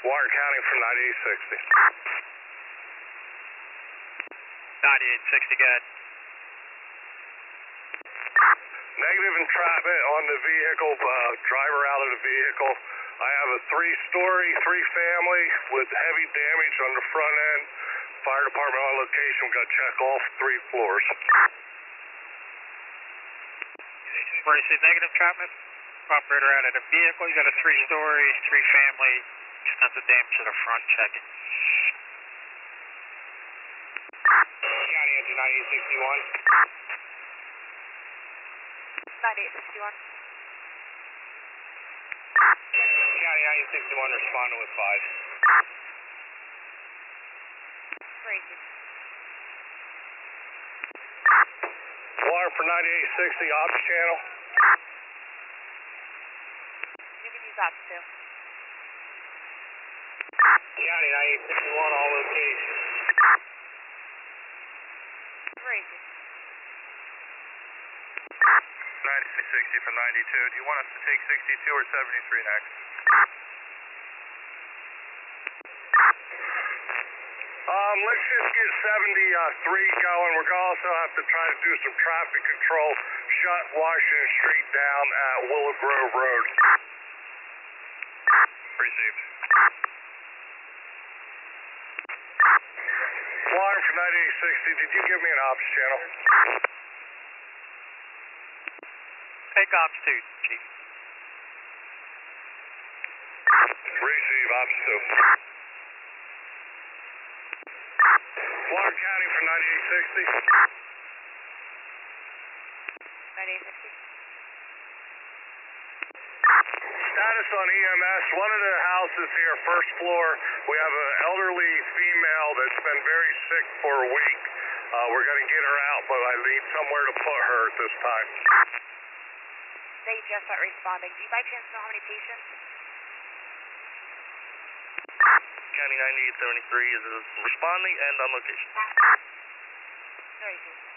Warren County from 9860. 9860, go ahead. Negative entrapment on the vehicle, driver out of the vehicle. I have a 3-story, 3-family with heavy damage on the front end. Fire department on location, we've got to check all 3 floors. Where you see negative entrapment, operator out of the vehicle, you got a 3-story, 3-family, extensive damage to the front, check it. County engine 9861. 9861. County 9861 responding with 5. Crazy. Water for 9860, ops channel. You can use ops too. County 9861, all locations. Crazy. 9060 from 92. Do you want us to take 62 or 73 next? Let's just get 73 going. We're going to also have to try to do some traffic control, shut Washington Street down at Willow Grove Road. Received. Water for 9860, did you give me an ops channel? Take ops 2, Chief. Receive, ops 2. Water County for 9860. 9860. Status on EMS, one of the houses here, first floor, we have an elderly female that's been very sick for a week. We're going to get her out, but I need somewhere to put her at this time. They just start responding. Do you by chance know how many patients? County 9873 is responding and on location. Crazy.